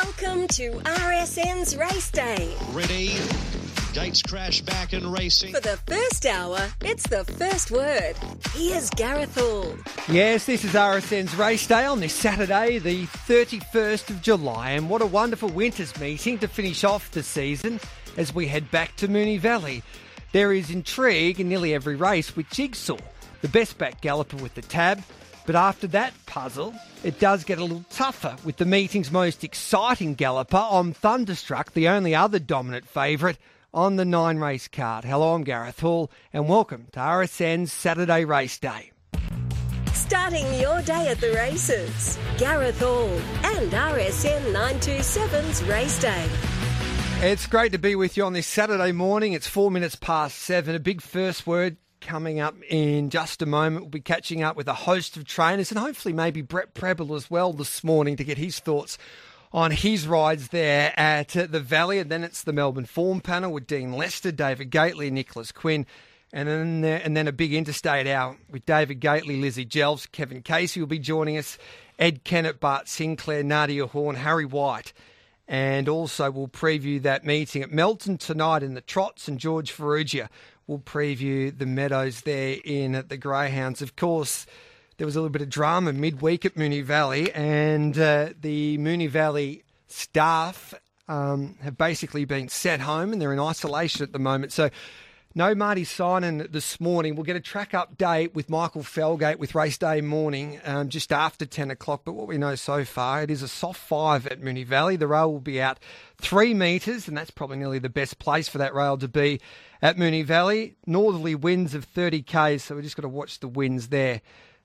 Welcome to RSN's Race Day. Ready? Gates crash back and racing. For the first hour, it's the first word. Here's Gareth Hall. Yes, this is RSN's Race Day on this Saturday, the 31st of July. And what a wonderful winter's meeting to finish off the season as we head back to Moonee Valley. There is intrigue in nearly every race with Jigsaw, the best back galloper with the tab. But after that puzzle, it does get a little tougher with the meeting's most exciting galloper on Thunderstruck, the only other dominant favourite on the 9-race card. Hello, I'm Gareth Hall, and welcome to RSN's Saturday Race Day. Starting your day at the races, Gareth Hall and RSN 927's Race Day. It's great to be with you on this Saturday morning. It's 4 minutes past 7. A big first word coming up in just a moment. We'll be catching up with a host of trainers and hopefully maybe Brett Prebble as well this morning to get his thoughts on his rides there at the Valley. And then it's the Melbourne Form Panel with Dean Lester, David Gately, Nicholas Quinn. And then a big interstate hour with David Gately, Lizzie Jelves, Kevin Casey will be joining us, Ed Kennett, Bart Sinclair, Nadia Horn, Harry White. And also we'll preview that meeting at Melton tonight in the Trots, and George Ferrugia will preview the Meadows there in the Greyhounds. Of course, there was a little bit of drama midweek at Moonee Valley, and the Moonee Valley staff have basically been sent home and they're in isolation at the moment. So no Marty Synan this morning. We'll get a track update with Michael Felgate with Race Day morning just after 10 o'clock. But what we know so far, it is a soft 5 at Moonee Valley. The rail will be out 3 metres, and that's probably nearly the best place for that rail to be at Moonee Valley. Northerly winds of 30 k's, so we've just got to watch the winds there.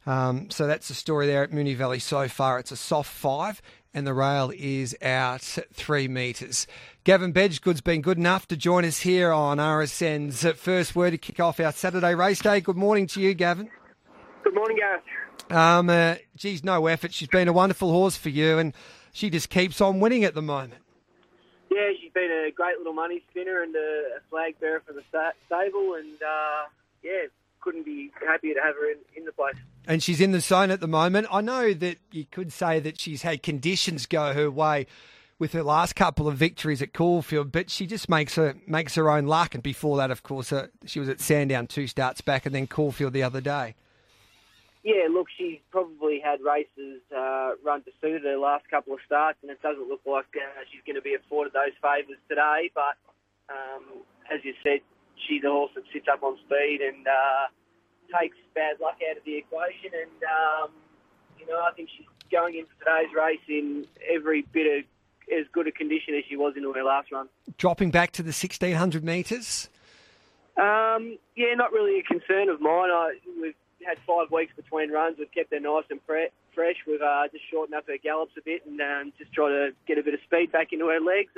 So that's the story there at Moonee Valley so far. It's a soft 5 and the rail is out 3 metres. Gavin Bedgegood's been good enough to join us here on RSN's First Word to kick off our Saturday Race Day. Good morning to you, Gavin. Good morning, Gareth. Geez, no effort. She's been a wonderful horse for you and she just keeps on winning at the moment. Yeah, she's been a great little money spinner and a flag bearer for the stable, and couldn't be happier to have her in the place. And she's in the zone at the moment. I know that you could say that she's had conditions go her way with her last couple of victories at Caulfield, but she just makes her own luck. And before that, of course, she was at Sandown 2 starts back and then Caulfield the other day. Yeah, look, she's probably had races run to suit her last couple of starts, and it doesn't look like she's going to be afforded those favours today. But as you said, she's a horse that sits up on speed and takes bad luck out of the equation. And, I think she's going into today's race in every bit of as good a condition as she was in her last run. Dropping back to the 1,600 metres? Not really a concern of mine. We've had 5 weeks between runs. We've kept her nice and fresh. We've just shortened up her gallops a bit and just try to get a bit of speed back into her legs.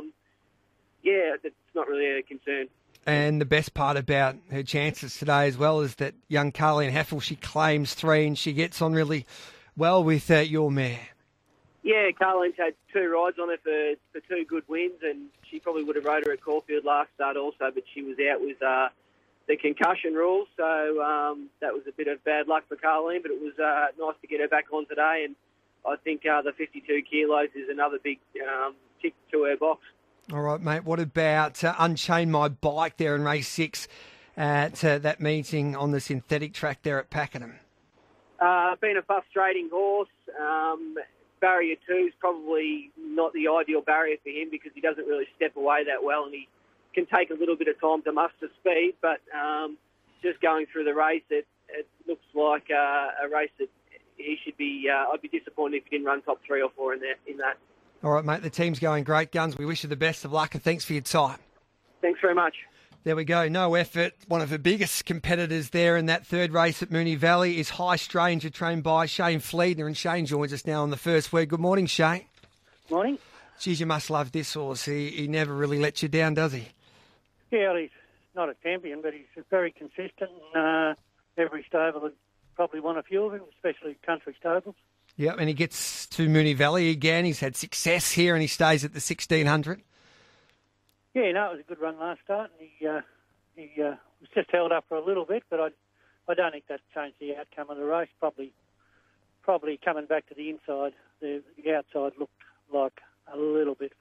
It's not really a concern. And the best part about her chances today as well is that young Carleen Heffel, she claims 3 and she gets on really well with your mare. Yeah, Carleen's had 2 rides on her for 2 good wins, and she probably would have rode her at Caulfield last start also, but she was out with the concussion rules, so that was a bit of bad luck for Carleen, but it was nice to get her back on today, and I think the 52 kilos is another big tick to her box. All right, mate. What about Unchain My Bike there in race 6 at that meeting on the synthetic track there at Pakenham? Been a frustrating horse. Barrier 2 is probably not the ideal barrier for him because he doesn't really step away that well and he can take a little bit of time to muster speed. But just going through the race, it looks like a race that he should be... I'd be disappointed if he didn't run top 3 or 4 in that. All right, mate, the team's going great guns. We wish you the best of luck and thanks for your time. Thanks very much. There we go. No effort. One of the biggest competitors there in that 3rd race at Moonee Valley is High Stranger, trained by Shane Fleedner. And Shane joins us now on the First Word. Good morning, Shane. Morning. Geez, you must love this horse. He never really lets you down, does he? Yeah, well, he's not a champion, but he's very consistent. Every stable would probably want a few of him, especially country stables. Yeah, and he gets to Moonee Valley again. He's had success here and he stays at the 1,600. Yeah, no, it was a good run last start. And he was just held up for a little bit, but I don't think that changed the outcome of the race. Probably coming back to the inside, the outside looked like a little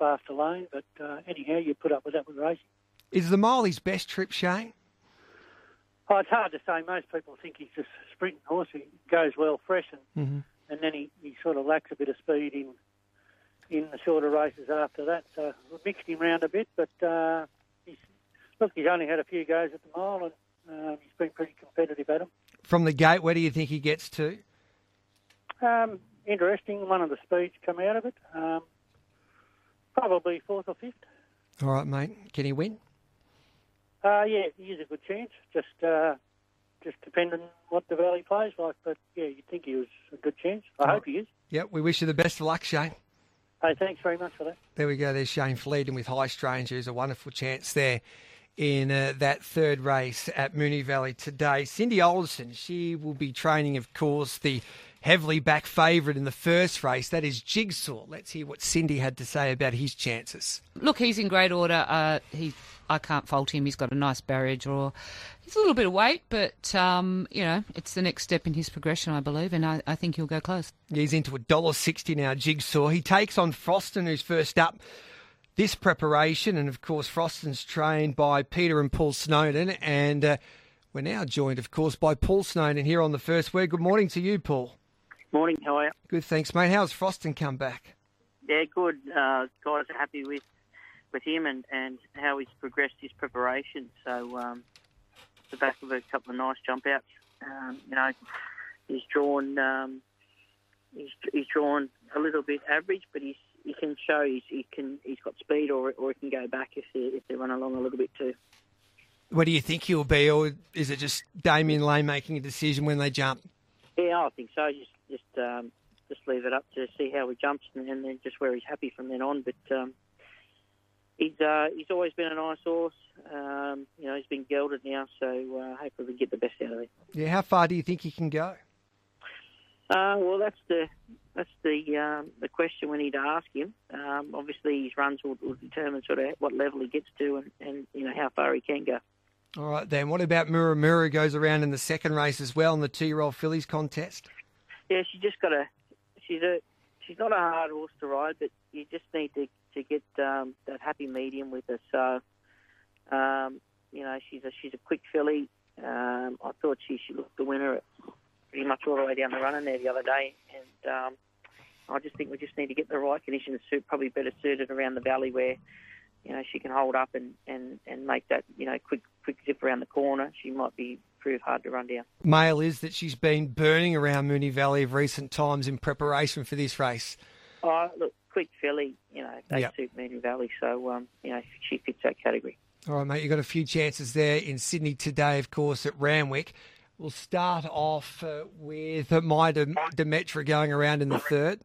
fast alone. But anyhow, you put up with that with racing. Is the mile his best trip, Shane? Oh, it's hard to say. Most people think he's a sprinting horse. He goes well fresh, and then he sort of lacks a bit of speed in the shorter races after that. So we mixed him round a bit, but he's only had a few goes at the mile, and he's been pretty competitive at them. From the gate, where do you think he gets to? Interesting. One of the speeds come out of it. Probably fourth or fifth. All right, mate. Can he win? Yeah, he is a good chance. Just depending on what the Valley plays like. But, yeah, you'd think he was a good chance. I hope he is. Yep, we wish you the best of luck, Shane. Hey, thanks very much for that. There we go. There's Shane Fleeton with High Stranger. There's a wonderful chance there in that third race at Moonee Valley today. Cindy Alderson, she will be training, of course, the heavily back favourite in the first race. That is Jigsaw. Let's hear what Cindy had to say about his chances. Look, he's in great order. I can't fault him. He's got a nice barrier draw. He's a little bit of weight, but, it's the next step in his progression, I believe, and I think he'll go close. He's into $1.60 now, Jigsaw. He takes on Froston, who's first up this preparation, and, of course, Froston's trained by Peter and Paul Snowden, and we're now joined, of course, by Paul Snowden here on The First Word. Good morning to you, Paul. Morning, how are you? Good, thanks, mate. How's Froston come back? Yeah, good. Guys are happy with him and how he's progressed his preparation. So, the back of a couple of nice jump outs. He's drawn a little bit average, but he can show he's got speed, or he can go back if they run along a little bit too. What do you think he'll be, or is it just Damien Lane making a decision when they jump? Yeah, I think so. Just leave it up to see how he jumps, and then just where he's happy from then on. But he's always been a nice horse. He's been gelded now, so hopefully we get the best out of him. Yeah, how far do you think he can go? Well, that's the question we need to ask him. Obviously, his runs will determine sort of what level he gets to, and how far he can go. All right, then. What about Mura Mura goes around in the second race as well in the 2-year-old fillies contest? Yeah, she's not a hard horse to ride, but you just need to get that happy medium with her. So, she's a quick filly. I thought she looked the winner pretty much all the way down the run in there the other day, and I just think we just need to get the right conditions, probably better suited around the valley where she can hold up and make that quick zip around the corner. She might prove hard to run down. Mail is that she's been burning around Moonee Valley of recent times in preparation for this race. Oh, look, quick filly, they suit Moonee Valley, so she fits that category. All right, mate, you've got a few chances there in Sydney today, of course, at Randwick. We'll start off with My Demetra going around in the third.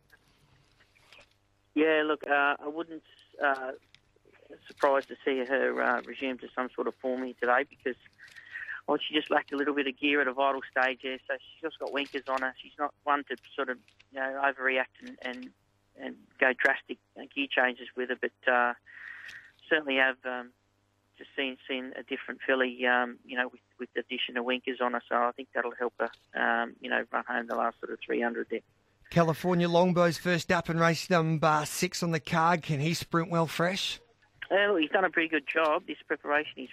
Yeah, look, I wouldn't surprised to see her resume to some sort of form here today because she just lacked a little bit of gear at a vital stage there, so she's just got winkers on her. She's not one to sort of overreact and go drastic gear changes with her, but certainly have just seen a different filly, with the addition of winkers on her, so I think that'll help her, run home the last sort of 300 there. California Longbow's first up in race number 6 on the card. Can he sprint well fresh? He's done a pretty good job. This preparation, he's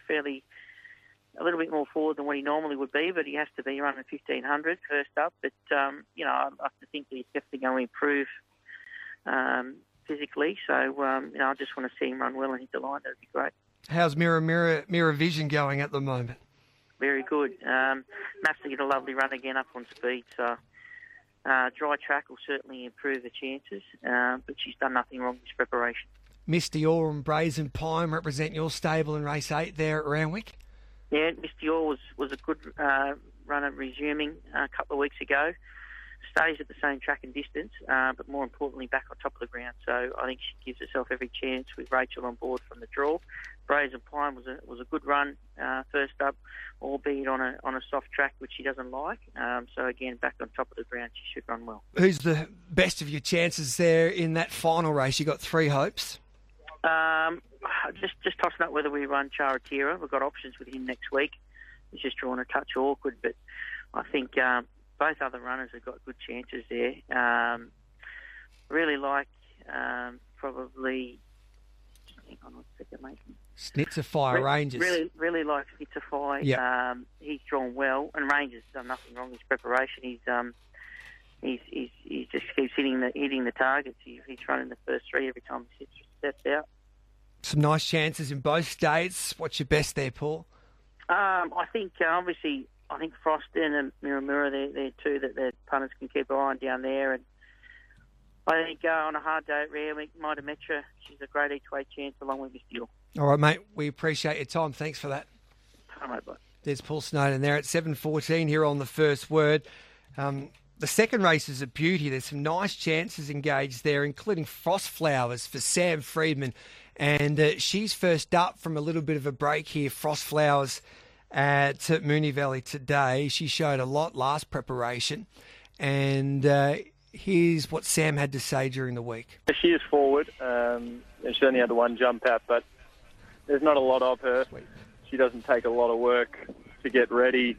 a little bit more forward than what he normally would be, but he has to be running 1,500 first up. But, I have to think that he's definitely going to improve physically. So, I just want to see him run well and hit the line. That would be great. How's Mirror Vision going at the moment? Very good. Maps to get a lovely run again up on speed. So, dry track will certainly improve the chances, but she's done nothing wrong with this preparation. Misty Orr and Brazen Pine represent your stable in race 8 there at Randwick. Yeah, Misty Orr was a good runner resuming a couple of weeks ago. Stays at the same track and distance, but more importantly back on top of the ground. So I think she gives herself every chance with Rachel on board from the draw. Brazen Pine was a good run first up, albeit on a soft track which she doesn't like. So again, back on top of the ground, she should run well. Who's the best of your chances there in that final race? You got 3 hopes. Just tossing up whether we run Charatira. We've got options with him next week. He's just drawn a touch awkward, but I think both other runners have got good chances there. Really like probably on a second, mate. Schnitzerfire Rangers. Really likes Schnitzerfire. Yeah. He's drawn well, and Rangers done nothing wrong in his preparation. He just keeps hitting the targets. He's running the first three every time he steps out. Some nice chances in both states. What's your best there, Paul? I think obviously Froston and Miramura, they're two that the punters can keep an eye on down there. And I think on a hard day at Rare, Mitre Metra, she's a great each-way chance along with Miss Deal. All right, mate. We appreciate your time. Thanks for that. All right, bye. There's Paul Snowden there at 7:14 here on the first word. The second race is a beauty. There's some nice chances engaged there, including Frost Flowers for Sam Friedman. And she's first up from a little bit of a break here, Frost Flowers at Moonee Valley today. She showed a lot last preparation. And here's what Sam had to say during the week. She is forward. And she only had the one jump out, but there's not a lot of her. Sweet. She doesn't take a lot of work to get ready.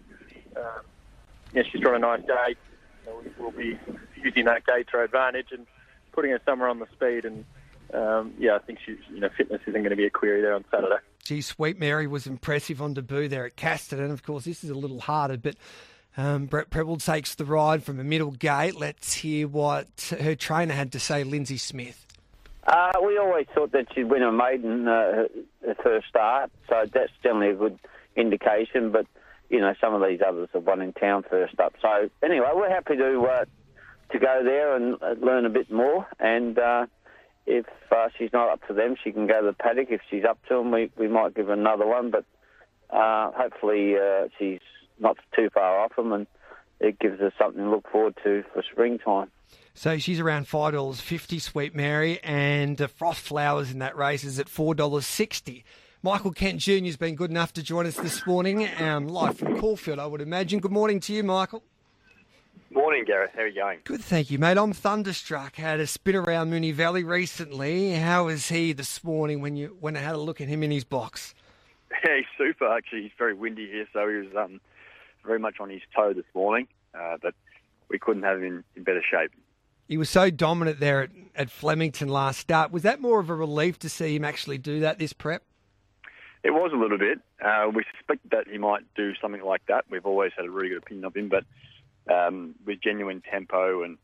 She's drawn a nice gate. So we'll be using that gate to our advantage and putting her somewhere on the speed. And I think fitness isn't going to be a query there on Saturday. Gee, Sweet Mary was impressive on debut there at Casterton. Of course, this is a little harder, but Brett Preble takes the ride from a middle gate. Let's hear what her trainer had to say, Lindsay Smith. We always thought that she'd win a maiden her first start, so that's generally a good indication. But some of these others have won in town first up. So anyway, we're happy to go there and learn a bit more. And if she's not up to them, she can go to the paddock. If she's up to them, we might give her another one. But hopefully she's not too far off them, and it gives us something to look forward to for springtime. So she's around $5.50, Sweet Mary, and Frost Flowers in that race is at $4.60. Michael Kent Jr. has been good enough to join us this morning, live from Caulfield, I would imagine. Good morning to you, Michael. Morning, Gareth. How are you going? Good, thank you, mate. I'm thunderstruck. Had a spin around Moonee Valley recently. How was he this morning when I had a look at him in his box? Yeah, he's super, actually. He's very windy here, so he was very much on his toe this morning, but we couldn't have him in better shape. He was so dominant there at Flemington last start. Was that more of a relief to see him actually do that this prep? It was a little bit. We suspected that he might do something like that. We've always had a really good opinion of him, but with genuine tempo and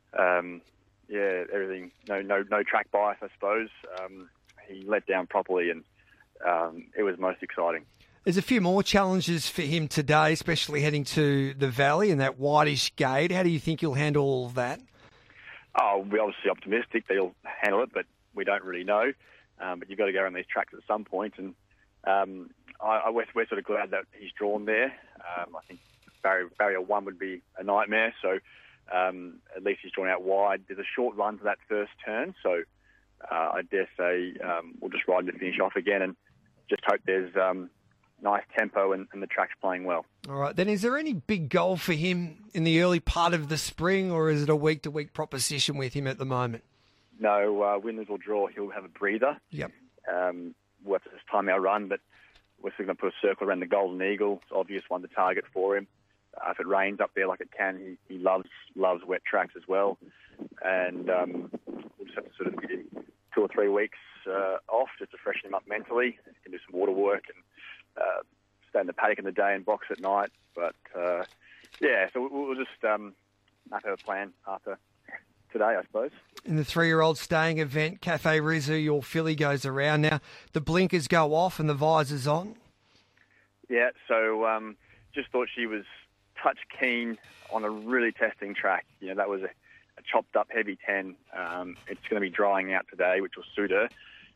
everything, no track bias, I suppose. He let down properly, and it was most exciting. There's a few more challenges for him today, especially heading to the Valley and that whitish gate. How do you think he'll handle all of that? Oh, we're obviously optimistic that he'll handle it, but we don't really know. But you've got to go around these tracks at some point, and we're sort of glad that he's drawn there. I think barrier 1 would be a nightmare, so at least he's drawn out wide. There's a short run to that first turn, so I dare say we'll just ride him to finish off again and just hope there's nice tempo and the track's playing well. All right, then is there any big goal for him in the early part of the spring, or is it a week-to-week proposition with him at the moment? No, win, lose or draw, he'll have a breather. Yep. We'll have to just time our run, but we're still going to put a circle around the Golden Eagle. It's obvious one to target for him. If it rains up there like it can, he loves wet tracks as well. And we'll just have to sort of give him 2 or 3 weeks off just to freshen him up mentally. He can do some water work and stay in the paddock in the day and box at night. But, so we'll just have a plan after today, I suppose. In the 3-year-old staying event, Cafe Rizzu, your filly goes around. Now, the blinkers go off and the visor's on. Yeah, so just thought she was touch keen on a really testing track. That was a chopped up heavy 10. It's going to be drying out today, which will suit her.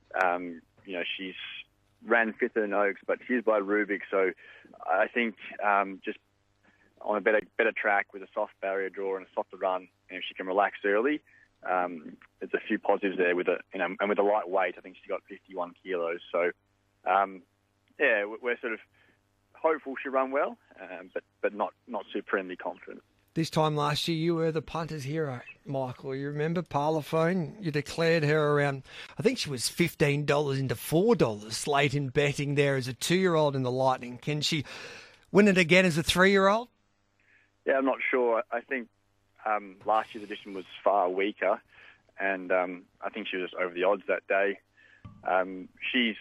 She's ran 5th in Oaks, but she's by Rubik, so I think just on a better track with a soft barrier draw and a softer run, if she can relax early, there's a few positives there with it, and with a light weight, I think she got 51 kilos. So, we're sort of hopeful she'll run well, but not supremely confident. This time last year, you were the punter's hero, Michael. You remember Parlophone? You declared her around, I think she was $15 into $4 late in betting there as a 2-year-old in the Lightning. Can she win it again as a 3-year-old? Yeah, I'm not sure. I think last year's edition was far weaker, and I think she was just over the odds that day. She's,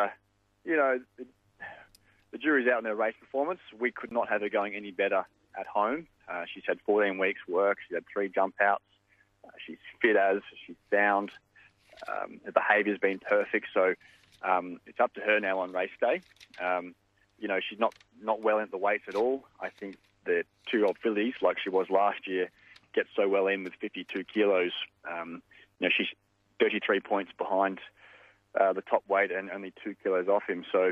the jury's out on her race performance. We could not have her going any better at home. She's had 14 weeks work. She's had 3 jump outs. She's fit she's sound. Her behaviour's been perfect. So it's up to her now on race day. She's not well into the weights at all. I think the 2-year-old fillies, like she was last year, get so well in with 52 kilos. She's 33 points behind the top weight and only 2 kilos off him. So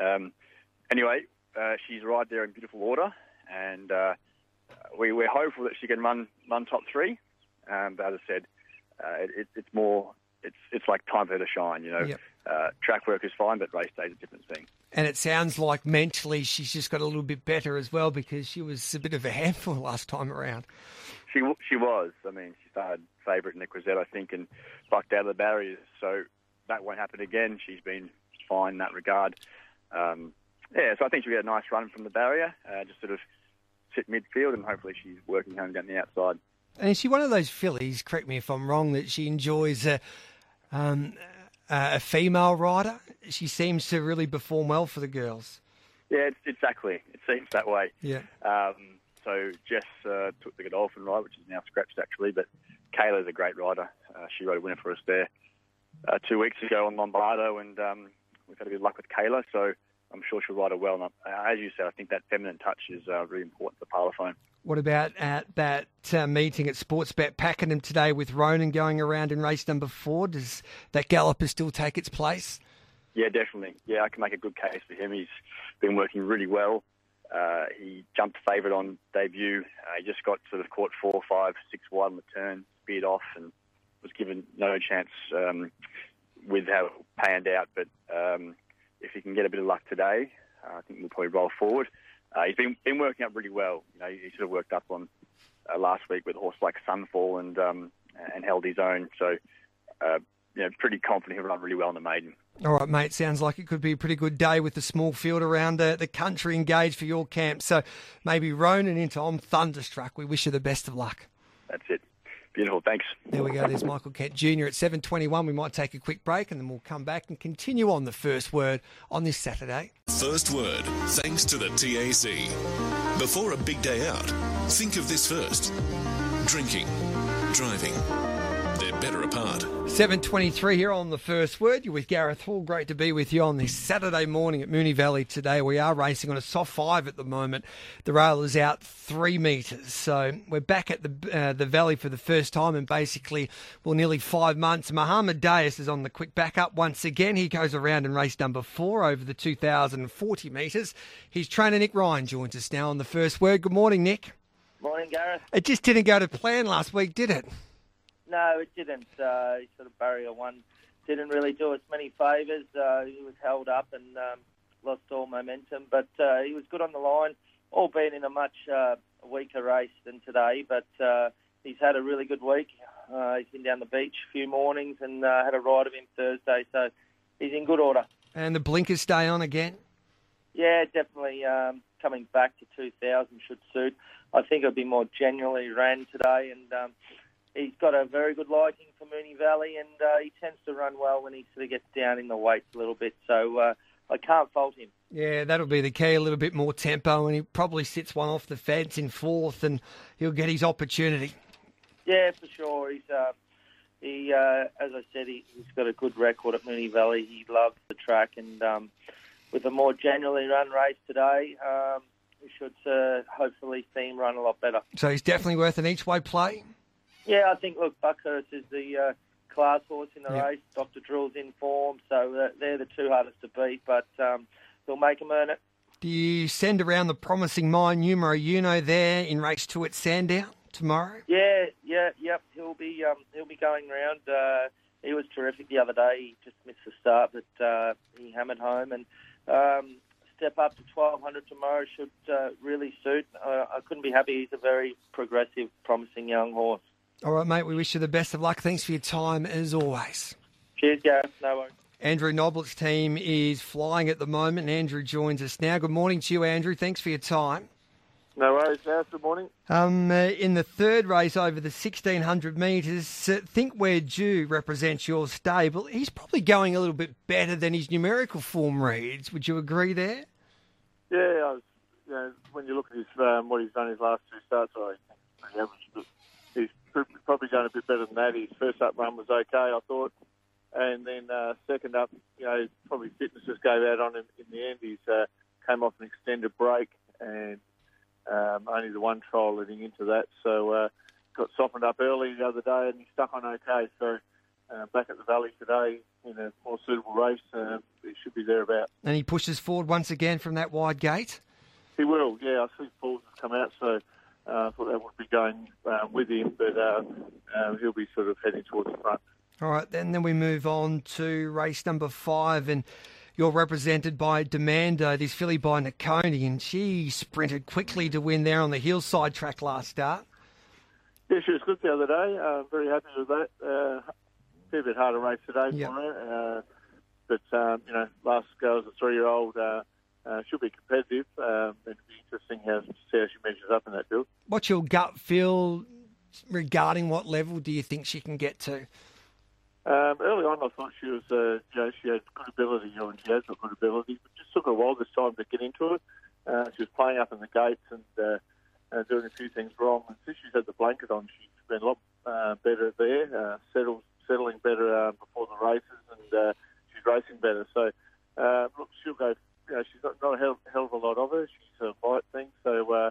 she's right there in beautiful order, and we're hopeful that she can run top 3. But as I said, it's like time for her to shine. Yep. Track work is fine, but race day is a different thing. And it sounds like mentally she's just got a little bit better as well, because she was a bit of a handful last time around. She was. I mean, she started favourite in the Crozet, I think, and bucked out of the barriers. So that won't happen again. She's been fine in that regard. So I think she'll get a nice run from the barrier, just sort of sit midfield, and hopefully she's working home down the outside. And is she one of those fillies, correct me if I'm wrong, that she enjoys a female rider? She seems to really perform well for the girls. Yeah, exactly. It seems that way. Yeah. So Jess took the Godolphin ride, which is now scratched actually, but Kayla's a great rider. She rode a winner for us there 2 weeks ago on Lombardo, and we've had a bit of luck with Kayla, so I'm sure she'll ride her well. And as you said, I think that feminine touch is really important for Parlophone. What about at that meeting at Sportsbet Pakenham today with Ronan going around in race number 4? Does that galloper still take its place? Yeah, definitely. Yeah, I can make a good case for him. He's been working really well. He jumped favourite on debut. He just got sort of caught 4, 5, 6 wide on the turn, speared off, and was given no chance with how it panned out. But if he can get a bit of luck today, I think we'll probably roll forward. He's been working up really well. He sort of worked up on last week with a horse like Sunfall and held his own. So, pretty confident he'll run really well in the maiden. All right, mate. Sounds like it could be a pretty good day with the small field around the country engaged for your camp. So maybe Ronan into I'm Thunderstruck. We wish you the best of luck. That's it. Beautiful. Thanks. There we go. There's Michael Kent Jr. at 7:21. We might take a quick break and then we'll come back and continue on the First Word on this Saturday. First Word, thanks to the TAC. Before a big day out, think of this first. Drinking, driving, they're better apart. 7:23 here on the First Word. You're with Gareth Hall. Great to be with you on this Saturday morning at Moonee Valley today. We are racing on a soft 5 at the moment. The rail is out 3 metres. So we're back at the Valley for the first time in basically, nearly 5 months. Mohamed Dayas is on the quick backup once again. He goes around in race number 4 over the 2,040 metres. His trainer Nick Ryan joins us now on the First Word. Good morning, Nick. Morning, Gareth. It just didn't go to plan last week, did it? No, it didn't. Sort of barrier 1 didn't really do us many favours. He was held up and lost all momentum, but he was good on the line, albeit in a much weaker race than today. But he's had a really good week. He's been down the beach a few mornings and had a ride of him Thursday, so he's in good order. And the blinkers stay on again? Yeah, definitely. Coming back to 2,000 should suit. I think it'll be more genuinely ran today, and he's got a very good liking for Moonee Valley, and he tends to run well when he sort of gets down in the weights a little bit. So I can't fault him. Yeah, that'll be the key, a little bit more tempo, and he probably sits one off the fence in 4th, and he'll get his opportunity. Yeah, for sure. He's as I said, he's got a good record at Moonee Valley. He loves the track, and with a more genuinely run race today, we should hopefully see him run a lot better. So he's definitely worth an each-way play? Yeah, I think, look, Buckhurst is the class horse in the race. Dr. Drill's in form, so they're the 2 hardest to beat, but he'll make them earn it. Do you send around the promising mine Numero Uno there in race 2 at Sandown tomorrow? Yep. He'll be going round. He was terrific the other day. He just missed the start, but he hammered home, and step up to 1,200 tomorrow should really suit. I couldn't be happy. He's a very progressive, promising young horse. All right, mate, we wish you the best of luck. Thanks for your time, as always. Cheers, Gareth. No worries. Andrew Noblett's team is flying at the moment, and Andrew joins us now. Good morning to you, Andrew. Thanks for your time. No worries, Gareth. Good morning. In the third race over the 1,600 metres, Think We're Due represents your stable. He's probably going a little bit better than his numerical form reads. Would you agree there? Yeah, when you look at his what he's done his last two starts, I think he's pretty average. But he's probably going a bit better than that. His first up run was okay, I thought. And then second up, probably fitness just gave out on him in the end. He's came off an extended break and only the one trial leading into that. So got softened up early the other day and he stuck on okay. So back at the Valley today in a more suitable race, he should be thereabout. And he pushes forward once again from that wide gate? He will, yeah. I see Paul's has come out, so I thought that would be going with him, but he'll be sort of heading towards the front. All right, then we move on to race number 5, and you're represented by Demando, this filly by Nakoni, and she sprinted quickly to win there on the hillside track last start. Yeah, she was good the other day. Very happy with that. Fair bit harder race today for her. But, last go as a 3-year-old, she'll be competitive. It'll be interesting to see how she measures up in that field. What's your gut feel regarding what level do you think she can get to? Early on, I thought she was, she had good ability, and she has got good ability, but just took her a while this time to get into it. She was playing up in the gates and doing a few things wrong. And since she's had the blanket on, she's been a lot better there, settling better before the races, and she's racing better. So, look, she'll go. She's not a hell of a lot of her. She's a light thing. So,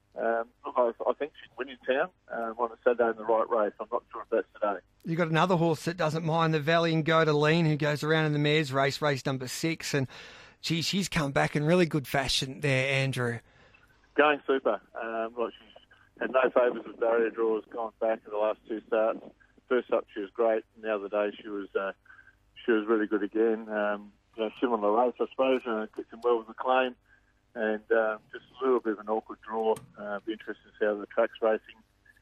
look, I think she'd win in town on a Saturday in the right race. I'm not sure if that's today. You've got another horse that doesn't mind the Valley and Go to Lean, who goes around in the mares race number 6. And, gee, she's come back in really good fashion there, Andrew. Going super. She's had no favours with barrier draws, gone back in the last 2 starts. First up, she was great. And the other day, she was really good again. Similar race, I suppose. Gets in well with the claim. And just a little bit of an awkward draw. Be interested to see how the track's racing.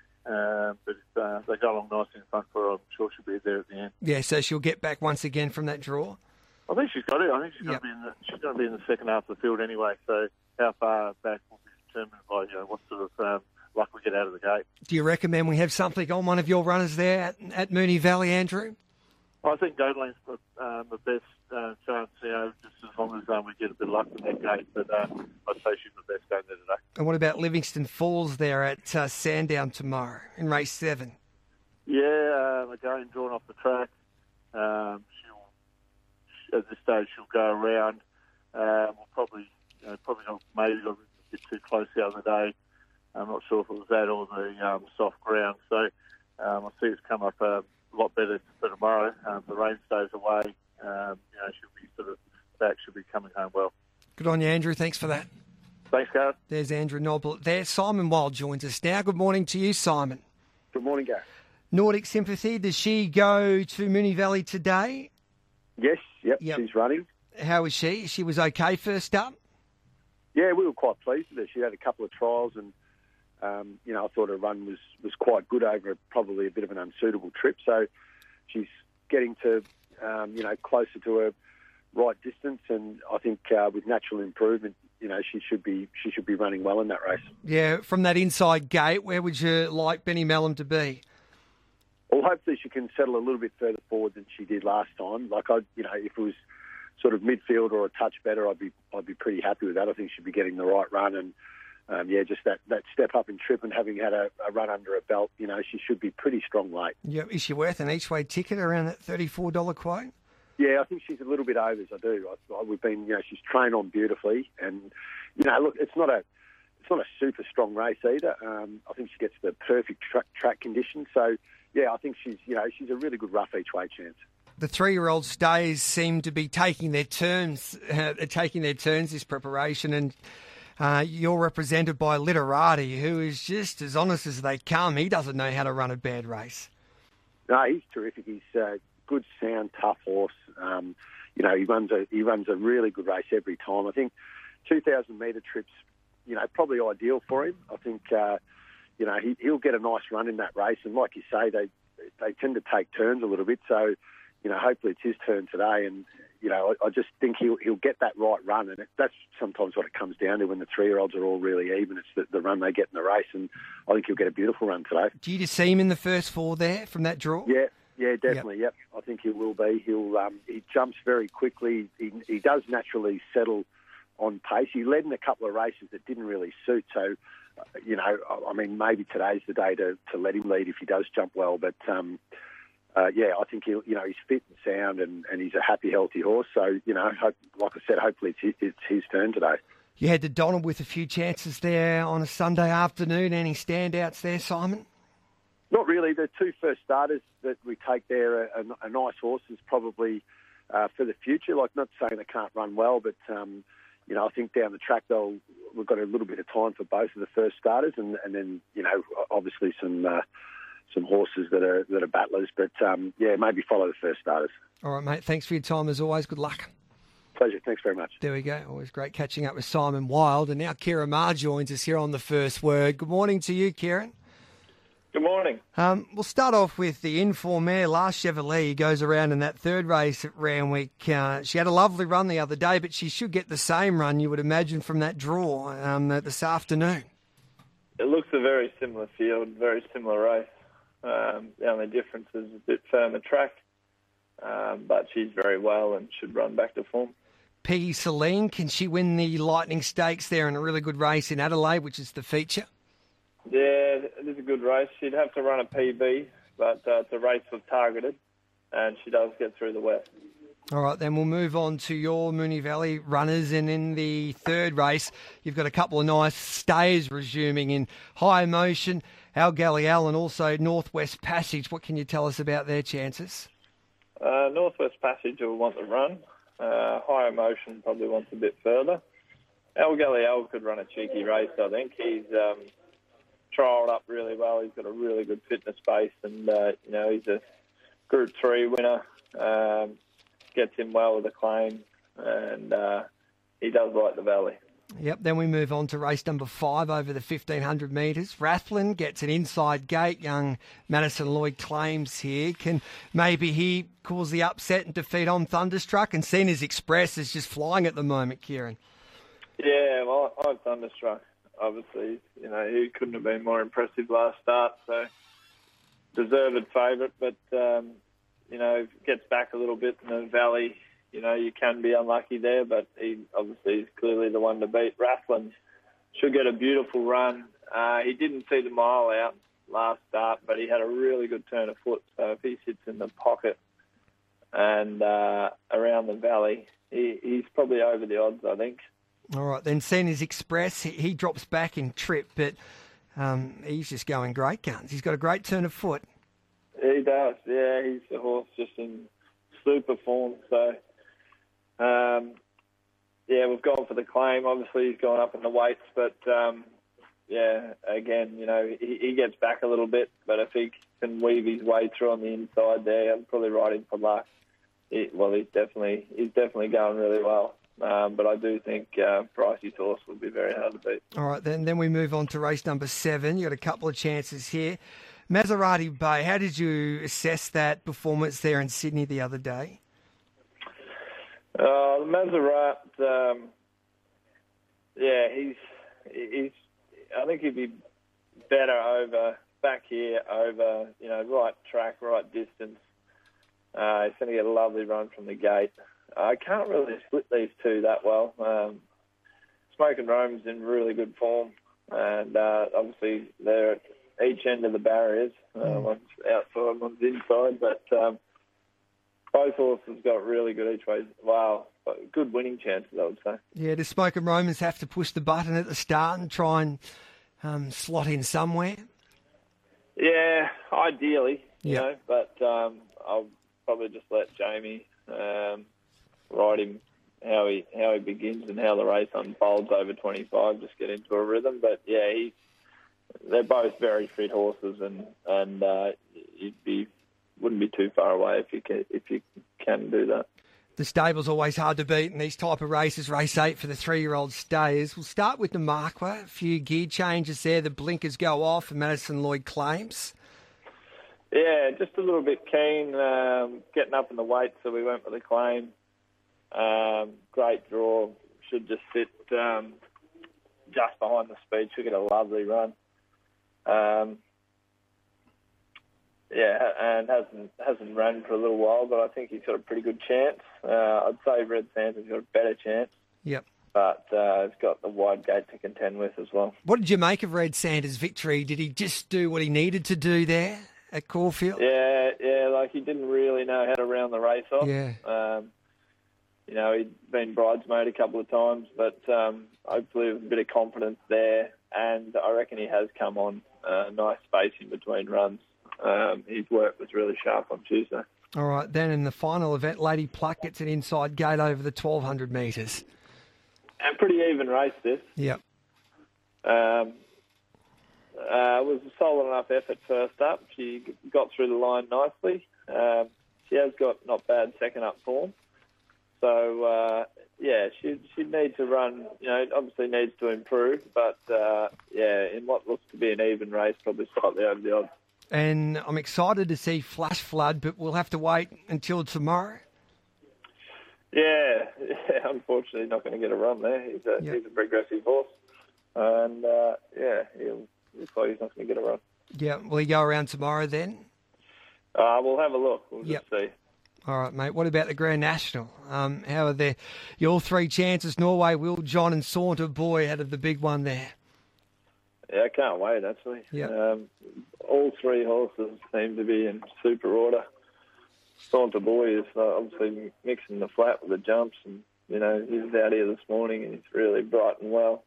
But they go along nicely in front for her. I'm sure she'll be there at the end. Yeah, so she'll get back once again from that draw? I think she's got it. I think she's going to be in the second half of the field anyway. So how far back will be determined by what sort of luck we get out of the gate. Do you recommend we have something on one of your runners there at Moonee Valley, Andrew? I think Godeline's the best chance, just as long as we get a bit of luck with that gate. But I'd say she's the best going there today. And what about Livingston Falls there at Sandown tomorrow in race 7? Yeah, again, drawn off the track. At this stage, she'll go around. We'll probably got a bit too close the other day. I'm not sure if it was that or the soft ground. So I see it's come up a lot better for tomorrow. The rain stays away. She'll be should be coming home well. Good on you, Andrew. Thanks for that. Thanks, Gareth. There's Andrew Noblet there. Simon Wild joins us now. Good morning to you, Simon. Good morning, Gareth. Nordic Sympathy, does she go to Moonee Valley today? Yes, yep. She's running. How is she? She was okay first up? Yeah, we were quite pleased with her. She had a couple of trials and, I thought her run was quite good over probably a bit of an unsuitable trip. So she's getting to, closer to her right distance, and I think with natural improvement, she should be running well in that race. Yeah, from that inside gate, where would you like Benny Mellum to be? Well, hopefully she can settle a little bit further forward than she did last time. Like if it was sort of midfield or a touch better, I'd be pretty happy with that. I think she'd be getting the right run, and just that step up in trip and having had a run under her belt, she should be pretty strong late. Yeah, is she worth an each way ticket around that $34 quote? Yeah, I think she's a little bit overs. I do. We've been, she's trained on beautifully, and look, it's not a super strong race either. I think she gets the perfect track conditions. So yeah, I think she's a really good rough each way chance. The 3-year-old stays seem to be taking their turns this preparation, and you're represented by Literati, who is just as honest as they come. He doesn't know how to run a bad race. No, he's terrific. He's a good, sound, tough horse. He runs a really good race every time. I think 2,000 metre trips, probably ideal for him. I think he'll get a nice run in that race, and like you say, they tend to take turns a little bit. So, hopefully it's his turn today. And, I just think he'll get that right run. And that's sometimes what it comes down to when the 3-year-olds are all really even. It's the run they get in the race. And I think he'll get a beautiful run today. Do you just see him in the first 4 there from that draw? Yeah, definitely. Yep. I think he will be. He jumps very quickly. He does naturally settle on pace. He led in a couple of races that didn't really suit. So, maybe today's the day to let him lead if he does jump well. But, I think he's fit and sound and he's a happy, healthy horse. So, like I said, hopefully it's his turn today. You had to Donald with a few chances there on a Sunday afternoon. Any standouts there, Simon? Not really. The 2 first starters that we take there are nice horses, probably for the future. Like, not saying they can't run well, but I think down the track we've got a little bit of time for both of the first starters, and then obviously some horses that are battlers. But maybe follow the first starters. All right, mate. Thanks for your time as always. Good luck. Pleasure. Thanks very much. There we go. Always great catching up with Simon Wild, and now Kieran Maher joins us here on the First Word. Good morning to you, Kieran. Good morning. We'll start off with the inform mare, Last Chevrolet, goes around in that 3rd race at Randwick. She had a lovely run the other day, but she should get the same run, you would imagine, from that draw this afternoon. It looks a very similar field, very similar race. The only difference is a bit firmer track, but she's very well and should run back to form. Peggy Celine, can she win the Lightning Stakes there in a really good race in Adelaide, which is the feature? Yeah, it is a good race. She'd have to run a PB, but it's a race with targeted, and she does get through the wet. All right, then we'll move on to your Moonee Valley runners, and in the 3rd race, you've got a couple of nice stays resuming in High Emotion, Al Gallial, and also Northwest Passage. What can you tell us about their chances? Northwest Passage will want the run. High Emotion probably wants a bit further. Al Gallial could run a cheeky race, I think. He's trialled up really well. He's got a really good fitness base, and he's a Group 3 winner. Gets him well with a claim, and he does like the Valley. Yep, then we move on to race number 5 over the 1,500 metres. Rathlen gets an inside gate. Young Madison Lloyd Claims here. Can maybe he cause the upset and defeat On Thunderstruck? And Cena's Express is just flying at the moment, Kieran. Yeah, well, I'm Thunderstruck. Obviously, he couldn't have been more impressive last start, so deserved favourite, but, gets back a little bit in the Valley. You can be unlucky there, but he obviously is clearly the one to beat. Rathlen should get a beautiful run. He didn't see the mile out last start, but he had a really good turn of foot, so if he sits in the pocket and around the Valley, he's probably over the odds, I think. All right, then Cena's Express, he drops back in trip, but he's just going great guns. He's got a great turn of foot. He does, yeah. He's a horse just in super form. So, we've gone for the claim. Obviously, he's gone up in the weights, but, again, he gets back a little bit, but if he can weave his way through on the inside there, I'm probably right in for luck. He's definitely going really well. But I do think Pricey's horse would be very hard to beat. All right, then we move on to race number 7. You got a couple of chances here. Maserati Bay, how did you assess that performance there in Sydney the other day? Maserati, he's. I think he'd be better back here over, right track, right distance. He's going to get a lovely run from the gate. I can't really split these two that well. Smoke and Rome's in really good form, and obviously they're at each end of the barriers. One's outside, one's inside, but both horses got really good each way. Wow, good winning chances, I would say. Yeah, do Smoke and Romans have to push the button at the start and try and slot in somewhere? Yeah, ideally, but I'll probably just let Jamie ride him how he begins and how the race unfolds over 25, just get into a rhythm. But yeah, they're both very fit horses, and wouldn't be too far away if you can do that. The stable's always hard to beat in these type of races. Race 8 for the 3-year-old stayers. We'll start with the Marquis. A few gear changes there. The blinkers go off, and Madison Lloyd Claims. Yeah, just a little bit keen, getting up in the weight, so we went with the claim. Great draw, should just sit just behind the speed. Should get a lovely run. And hasn't run for a little while, but I think he's got a pretty good chance. I'd say Red Santa's got a better chance. Yep. But it's got the wide gate to contend with as well. What did you make of Red Santa's victory? Did he just do what he needed to do there at Caulfield? Yeah, like he didn't really know how to round the race off. Yeah. He'd been bridesmaid a couple of times, but hopefully with a bit of confidence there. And I reckon he has come on nice spacing between runs. His work was really sharp on Tuesday. All right, then in the final event, Lady Pluck gets an inside gate over the 1,200 metres. And pretty even race this. Yep. It was a solid enough effort first up. She got through the line nicely. She has got not bad second up form. So, she'd need to run, obviously needs to improve. But, in what looks to be an even race, probably slightly over the odds. And I'm excited to see Flash Flood, but we'll have to wait until tomorrow. Yeah, unfortunately not going to get a run there. He's a progressive horse. And, he looks like he's not going to get a run. Yeah, will he go around tomorrow then? We'll have a look. We'll just see. All right, mate. What about the Grand National? How are your three chances? Norway, Will, John and Saunter Boy out of the big one there. Yeah, I can't wait, actually. Yeah. All three horses seem to be in super order. Saunter Boy is obviously mixing the flat with the jumps, and, he was out here this morning and he's really bright and well.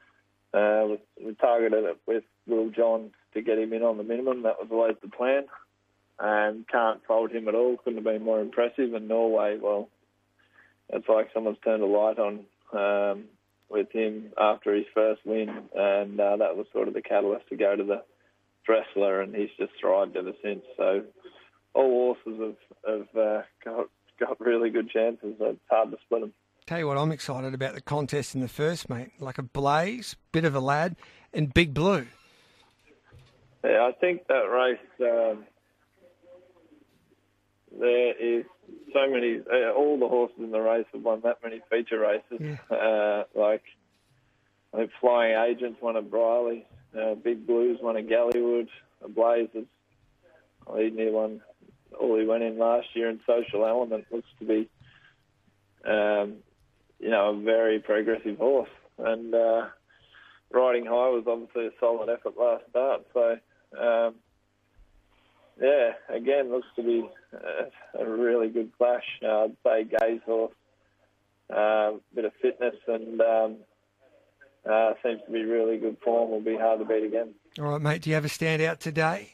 We targeted it with Will John to get him in on the minimum. That was always the plan. And can't fault him at all. Couldn't have been more impressive. And Norway, well, it's like someone's turned a light on with him after his first win, and that was sort of the catalyst to go to the Dressler, and he's just thrived ever since. So all horses have got really good chances. It's hard to split them. Tell you what, I'm excited about the contest in the first, mate. Like a Blaze, bit of a lad, and Big Blue. Yeah, I think that race, there is so many, all the horses in the race have won that many feature races. Yeah. I think Flying Agents won at Briley, Big Blues won at Gallywood, Blazers, he won all he went in last year, and Social Element looks to be, a very progressive horse. And Riding High was obviously a solid effort last start. So, again, looks to be a really good clash. I'd say Gay's horse, bit of fitness and seems to be really good form. Will be hard to beat again. All right, mate. Do you have a standout today?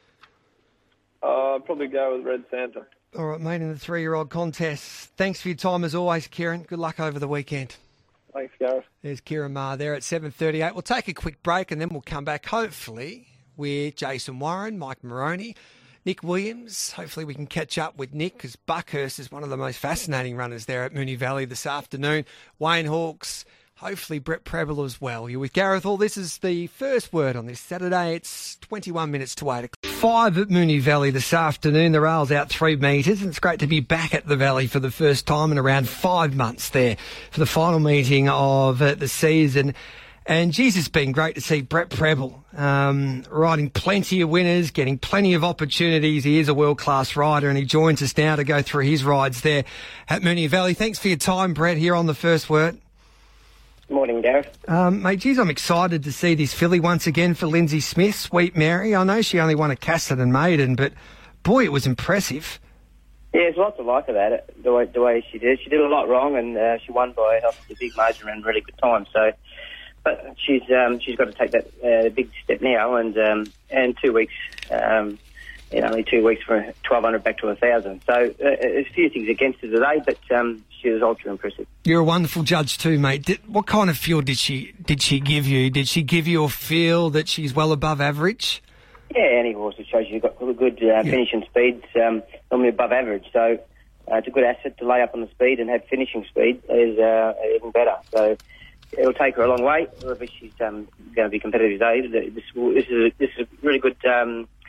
I'd probably go with Red Santa. All right, mate, in the 3-year-old contest. Thanks for your time as always, Kieran. Good luck over the weekend. Thanks, Gareth. There's Kieran Maher there at 7:38. We'll take a quick break and then we'll come back, hopefully, with Jason Warren, Mike Moroney, Nick Williams. Hopefully we can catch up with Nick, because Buckhurst is one of the most fascinating runners there at Moonee Valley this afternoon. Wayne Hawkes, hopefully Brett Preble as well. You're with Gareth Hall. This is the first word on this Saturday. It's 21 minutes to 8 o'clock. 5 at Moonee Valley this afternoon. The rail's out 3 metres, and it's great to be back at the Valley for the first time in around 5 months there for the final meeting of the season. And, geez, it's been great to see Brett Preble riding plenty of winners, getting plenty of opportunities. He is a world-class rider, and he joins us now to go through his rides there at Moonee Valley. Thanks for your time, Brett, here on The First Word. Morning, Gareth. Mate, geez, I'm excited to see this filly once again for Lindsay Smith, Sweet Mary. I know she only won a Casterton Maiden, but, boy, it was impressive. Yeah, there's lots to like about it, the way she did. She did a lot wrong, and she won by a big margin and really good time. So, but she's got to take that big step now, and 2 weeks, only 2 weeks for 1,200 back to 1,000. So there's a few things against her today, but she was ultra impressive. You're a wonderful judge too, mate. What kind of feel did she give you? Did she give you a feel that she's well above average? Yeah, any horse that shows you've got good finishing speeds, normally above average. So it's a good asset to lay up on the speed, and have finishing speed is even better. So it'll take her a long way. If she's going to be competitive today, this is a really good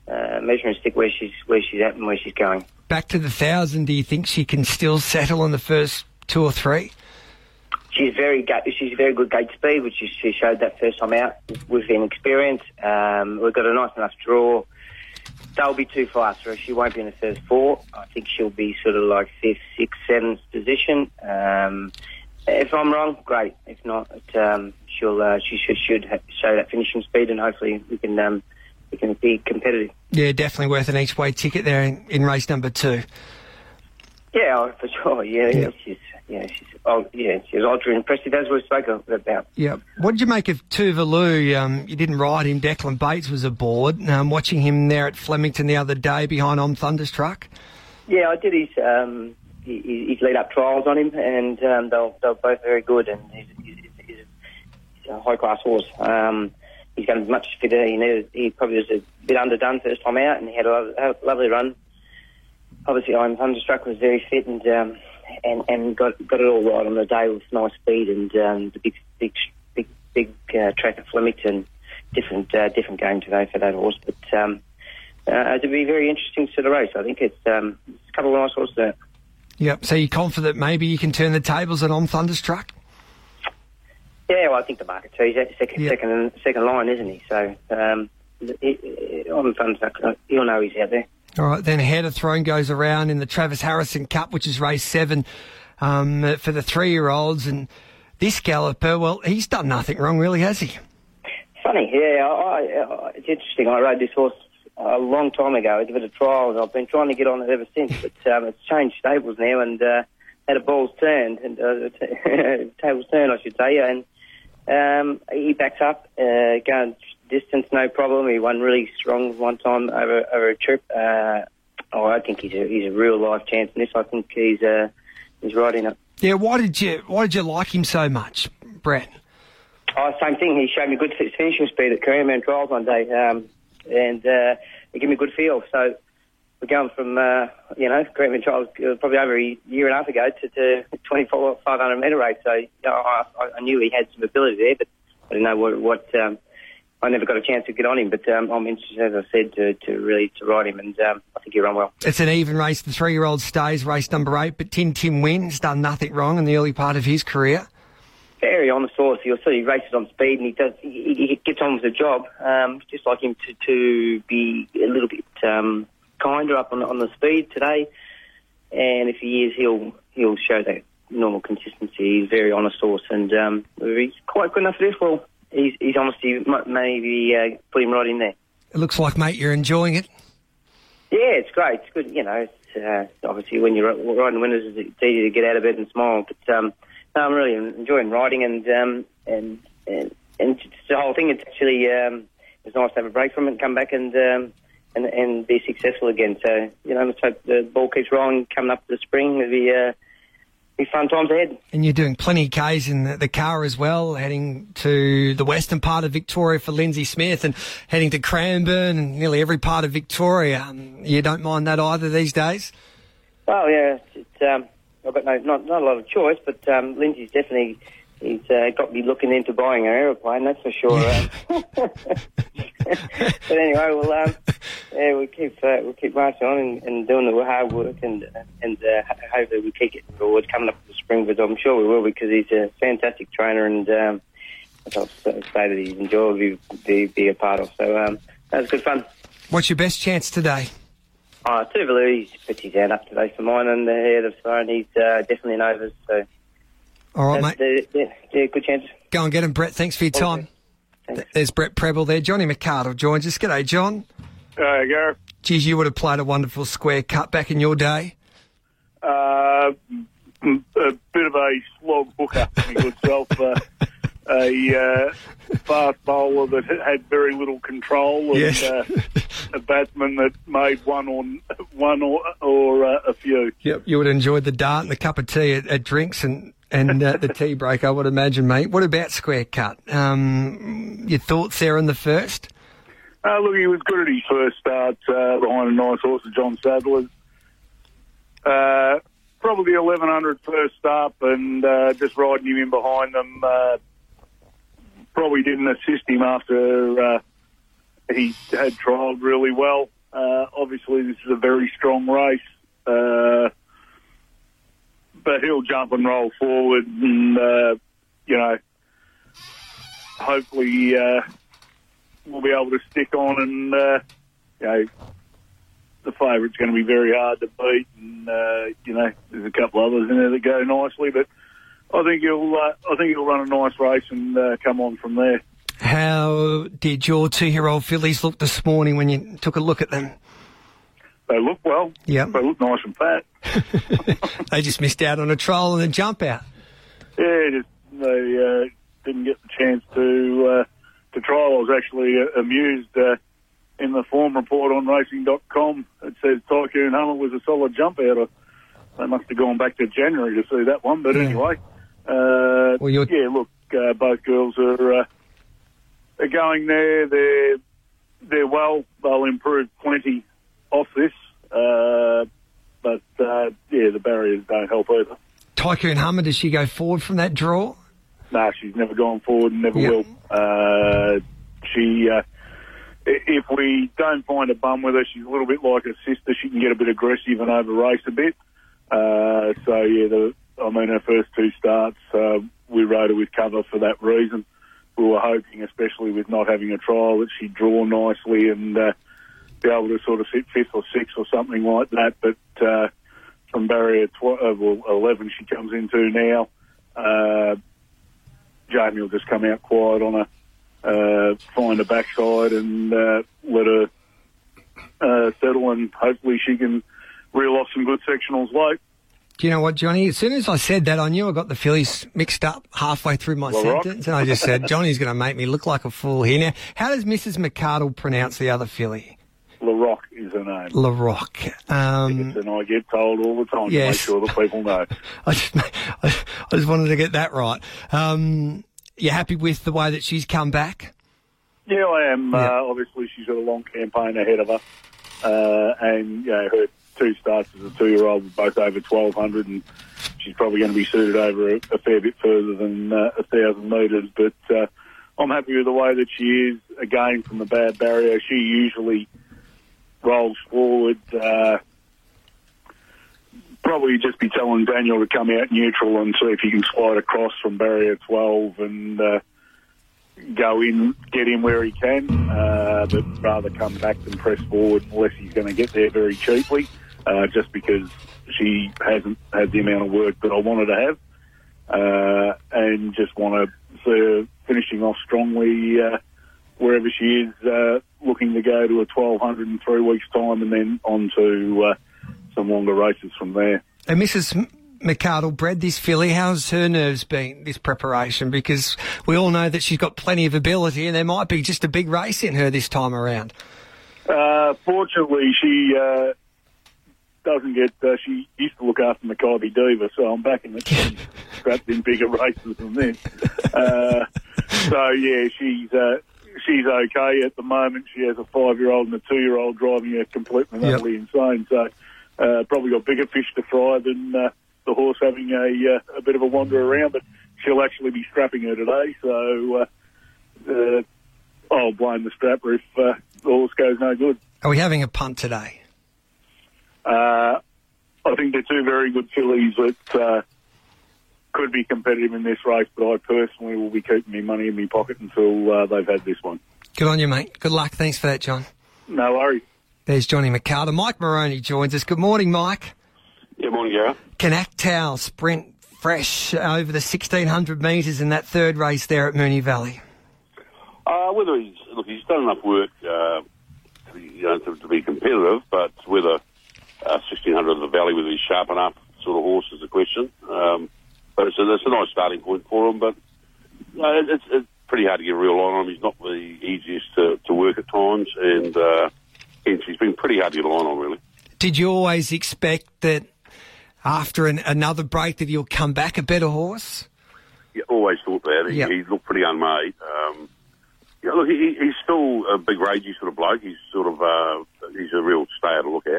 measuring stick where she's at and where she's going. Back to the 1,000, do you think she can still settle on the first 2 or 3? She's very good gate speed, which she showed that first time out with inexperience. We've got a nice enough draw. They'll be too fast for her. She won't be in the first 4. I think she'll be sort of like 5th, 6th, 7th position. If I'm wrong, great. If not, she should show that finishing speed, and hopefully we can be competitive. Yeah, definitely worth an each-way ticket there in race number 2. Yeah, for sure. Yeah. She's ultra impressive, as we spoke about. Yeah. What did you make of Tuvalu? You didn't ride him. Declan Bates was aboard. Watching him there at Flemington the other day behind On Thunderstruck. Yeah, I did his lead-up trials on him, and they're both very good, and he's a high-class horse. He's going to be much fitter. He probably was a bit underdone first time out, and he had a lovely run. Obviously, On Thunderstruck was very fit and got it all right on the day with nice speed, and the big track at Flemington, different game today for that horse. But it'll be a very interesting sort of race. I think it's a couple of nice horses there. Yep. So you're confident maybe you can turn the tables at On Thunderstruck? Yeah, well, I think the market too. He's at second line, isn't he? So On Thunderstruck, he'll know he's out there. All right, then Head of Throne goes around in the Travis Harrison Cup, which is race 7 for the 3-year-olds. And this galloper, well, he's done nothing wrong, really, has he? Funny, yeah. It's interesting. I rode this horse a long time ago. I gave it a trial, and I've been trying to get on it ever since. But it's changed stables now, and had a balls turned, and tables turned, I should say. And he backs up, going distance, no problem. He won really strong one time over a trip. I think he's a real life chance in this. I think he's right in it. Yeah, why did you like him so much, Brett? Same thing. He showed me good finishing speed at Korean Trials one day, and he gave me a good feel. So we're going from Korean Trials probably over a year and a half ago to 500 metre race. So I knew he had some ability there, but I didn't know what I never got a chance to get on him, but I'm interested, as I said, to ride him, and I think he'll run well. It's an even race. The 3-year-old stays, race number 8, but Tim Wynn's done nothing wrong in the early part of his career. Very honest horse. You'll see he races on speed, and he gets on with the job. Just like him to be a little bit kinder up on the speed today, and if he is, he'll show that normal consistency. He's a very honest horse, and he's quite good enough for this. Well, his honesty maybe put him right in there. It looks like, mate, you're enjoying it. Yeah, it's great. It's good. It's obviously when you're riding winners, it's easy to get out of bed and smile. But I'm really enjoying riding, and just the whole thing. It's actually it's nice to have a break from it and come back and be successful again. So let's hope the ball keeps rolling coming up to the spring. It'll be fun times ahead. And you're doing plenty of Ks in the car as well, heading to the western part of Victoria for Lindsay Smith and heading to Cranbourne and nearly every part of Victoria. You don't mind that either these days? Well, yeah, I've got not a lot of choice, but Lindsay's definitely he's got me looking into buying an aeroplane, that's for sure. But anyway, we'll keep marching on and doing the hard work, and hopefully we keep getting forward coming up to the spring. But I'm sure we will, because he's a fantastic trainer, and I'll say that he's enjoyable to be a part of. So that was good fun. What's your best chance today? Tuvalu, he's put his hand up today for mine, and the Head of Throne, he's definitely an overs. So. All right, mate. Yeah, good chances. Go and get him, Brett. Thanks for your time. There's Brett Preble there. Johnny McArdle joins us. G'day, John. G'day, Gareth. Geez, you would have played a wonderful square cut back in your day. A bit of a slog hooker, my good self. A fast bowler that had very little control, and yes. A batsman that made one or a few. Yep, you would have enjoyed the dart and the cup of tea at drinks and the tea break, I would imagine, mate. What about square cut? Your thoughts there in the first? Look, he was good at his first start behind a nice horse, John Sadler's. Probably 1100 first up, and just riding him in behind them probably didn't assist him after he had trialled really well. Obviously, this is a very strong race. But he'll jump and roll forward and, hopefully we'll be able to stick on and, the favourite's going to be very hard to beat and, there's a couple others in there that go nicely, but I think he'll run a nice race and come on from there. How did your 2-year-old fillies look this morning when you took a look at them? They look well. Yep. They look nice and fat. They just missed out on a trial and a jump out. Yeah, they didn't get the chance to trial. I was actually amused in the form report on racing.com. It says Tycoon Hummer was a solid jump outer. They must have gone back to January to see that one. But anyway, both girls are going there. They're well. They'll improve plenty off this. The barriers don't help either. Tycoon Hummer, does she go forward from that draw? No, she's never gone forward and never will. If we don't find a bum with her, she's a little bit like her sister. She can get a bit aggressive and over-race a bit. Her first 2 starts, we rode her with cover for that reason. We were hoping, especially with not having a trial, that she'd draw nicely and be able to sort of sit 5th or 6th or something like that. But from barrier 11 she comes into now, Jamie will just come out quiet on her, find a backside and let her settle, and hopefully she can reel off some good sectionals late. Do you know what, Johnny? As soon as I said that, I knew I got the fillies mixed up halfway through my sentence, and I just said, Johnny's going to make me look like a fool here. Now, how does Mrs. McArdle pronounce the other filly? LaRock is her name. LaRock. And I get told all the time to make sure that people know. I just wanted to get that right. You happy with the way that she's come back? Yeah, I am. Obviously, she's got a long campaign ahead of her. Her 2 starts as a 2-year-old were both over 1,200, and she's probably going to be suited over a fair bit further than 1,000 metres. But I'm happy with the way that she is. Again, from the bad barrier, she usually rolls forward. Probably just be telling Daniel to come out neutral and see if he can slide across from barrier 12 and go in, get him where he can, but rather come back than press forward unless he's going to get there very cheaply, just because she hasn't had the amount of work that I wanted to have, and just want to see her finishing off strongly wherever she is, looking to go to a 1,200 in 3 weeks' time and then on to some longer races from there. And Mrs. McArdle bred this filly. How's her nerves been, this preparation? Because we all know that she's got plenty of ability and there might be just a big race in her this time around. Fortunately, she doesn't get... she used to look after Maccabi Diva, so I'm back in the team, strapped in bigger races than this. She's okay at the moment. She has a 5-year-old and a 2-year-old driving her completely utterly insane, so probably got bigger fish to fry than... the horse having a bit of a wander around, but she'll actually be strapping her today, so I'll blame the strapper if the horse goes no good. Are we having a punt today? I think they're 2 very good fillies that could be competitive in this race, but I personally will be keeping my money in my pocket until they've had this one. Good on you, mate. Good luck. Thanks for that, John. No worries. There's Johnny McArdle. Mike Moroney joins us. Good morning, Mike. Good morning, Gareth. Canactal sprint fresh over the 1,600 metres in that 3rd race there at Moonee Valley. Whether he's done enough work to be competitive, but whether 1,600 of the Valley, whether he's sharp enough sort of horse is the question. But it's a nice starting point for him, but it's pretty hard to get a real line on him. He's not the easiest to work at times, and hence he's been pretty hard to get a line on, really. Did you always expect that after another break that he'll come back a better horse? Yeah, always thought that. He looked pretty unmade. He's still a big ragey sort of bloke. He's sort of he's a real stayer to look at.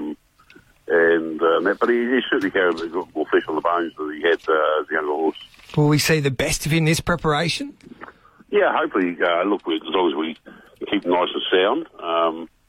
But he certainly carried a bit more flesh on the bones than he had as a younger horse. Will we see the best of him this preparation? Yeah, hopefully. As long as we keep him nice and sound.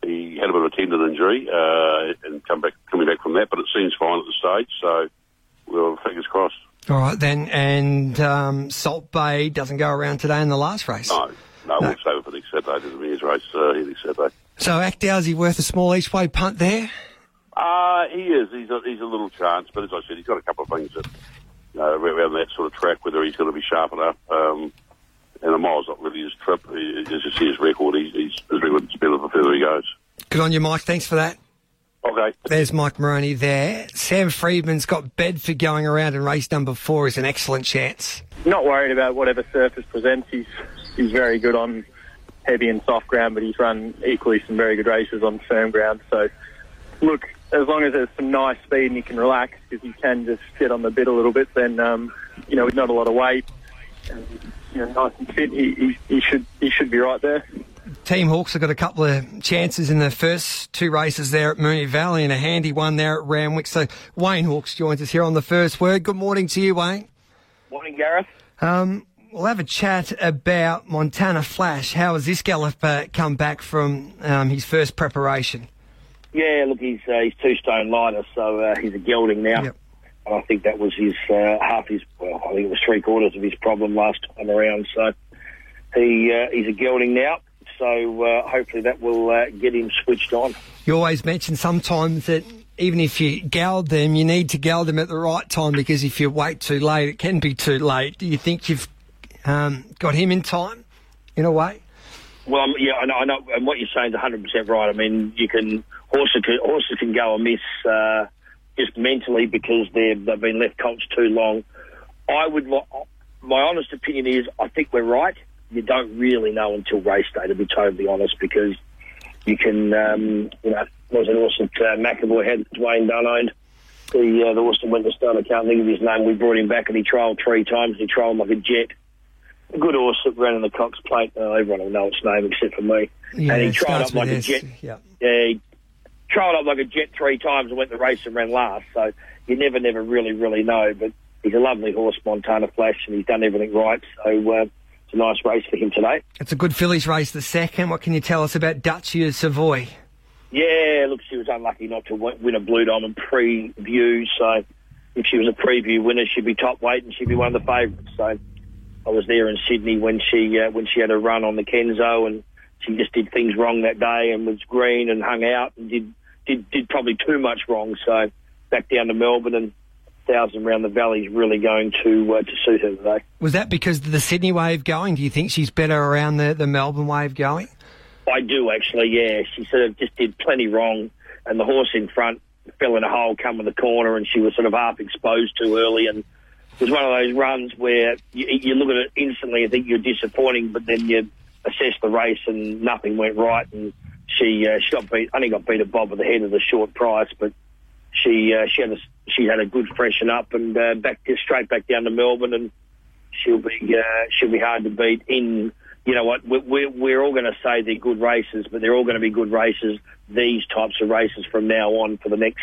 he had a bit of a tendon injury and coming back from that, but it seems fine at the stage, so we'll fingers crossed. All right, then. And Salt Bay doesn't go around today in the last race? No, we'll save it for next Saturday. There's a Mayor's race next Saturday. So Actow's he worth a small each-way punt there? He is. He's a little chance, but as I said, he's got a couple of things that around that sort of track, whether he's going to be sharp enough. And a mile's not really his trip. As you see his record, his record's better the further he goes. Good on you, Mike. Thanks for that. Okay. There's Mike Moroney there. Sam Freedman's got Bedford going around in race number 4. Is an excellent chance. Not worried about whatever surface presents. He's very good on heavy and soft ground, but he's run equally some very good races on firm ground. So, look, as long as there's some nice speed and he can relax, because he can just sit on the bit a little bit, then, with not a lot of weight, and, nice and fit, he should be right there. Team Hawks have got a couple of chances in the first 2 races there at Moonee Valley and a handy one there at Randwick. So Wayne Hawks joins us here on the first word. Good morning to you, Wayne. Morning, Gareth. We'll have a chat about Montana Flash. How has this galloper come back from his first preparation? Yeah, look, he's 2 stone lighter, so he's a gelding now. Yep. And I think that was his I think it was 3/4 of his problem last time around. So he's a gelding now. So hopefully that will get him switched on. You always mention sometimes that even if you geld them, you need to geld them at the right time, because if you wait too late, it can be too late. Do you think you've got him in time, in a way? Well, I know, and what you're saying is 100% right. I mean, horses can go amiss just mentally because they've been left colts too long. My honest opinion is, I think we're right. You don't really know until race day, to be totally honest, because you can, was an horse that McAvoy had, Dwayne Dunn owned. The horse that went to start, I can't think of his name. We brought him back and he trialled 3 times. He trialled like a jet. A good horse that ran in the Cox Plate. Everyone will know its name except for me. Yeah, and he trialled up like a jet. Yeah, he trialled up like a jet 3 times and went the race and ran last. So you never really, really know. But he's a lovely horse, Montana Flash, and he's done everything right. So it's a nice race for him today. It's a good fillies race, the second. What can you tell us about Duchy of Savoy? Yeah, look, she was unlucky not to win a Blue Diamond preview. So if she was a preview winner, she'd be top weight and she'd be one of the favourites. So I was there in Sydney when she had a run on the Kenzo, and she just did things wrong that day and was green and hung out and did probably too much wrong. So back down to Melbourne, and 1,000 round the valley is really going to suit her today. Was that because of the Sydney wave going? Do you think she's better around the Melbourne wave going? I do, actually, yeah. She sort of just did plenty wrong, and the horse in front fell in a hole coming the corner, and she was sort of half exposed too early, and it was one of those runs where you look at it instantly and think you're disappointing, but then you assess the race and nothing went right, and she got beat. Only got beat a bob at the head of the short price, but she had a good freshen up and straight back down to Melbourne, and she'll be hard to beat. In you know what, we're all going to say they're good races, but they're all going to be good races. These types of races from now on for the next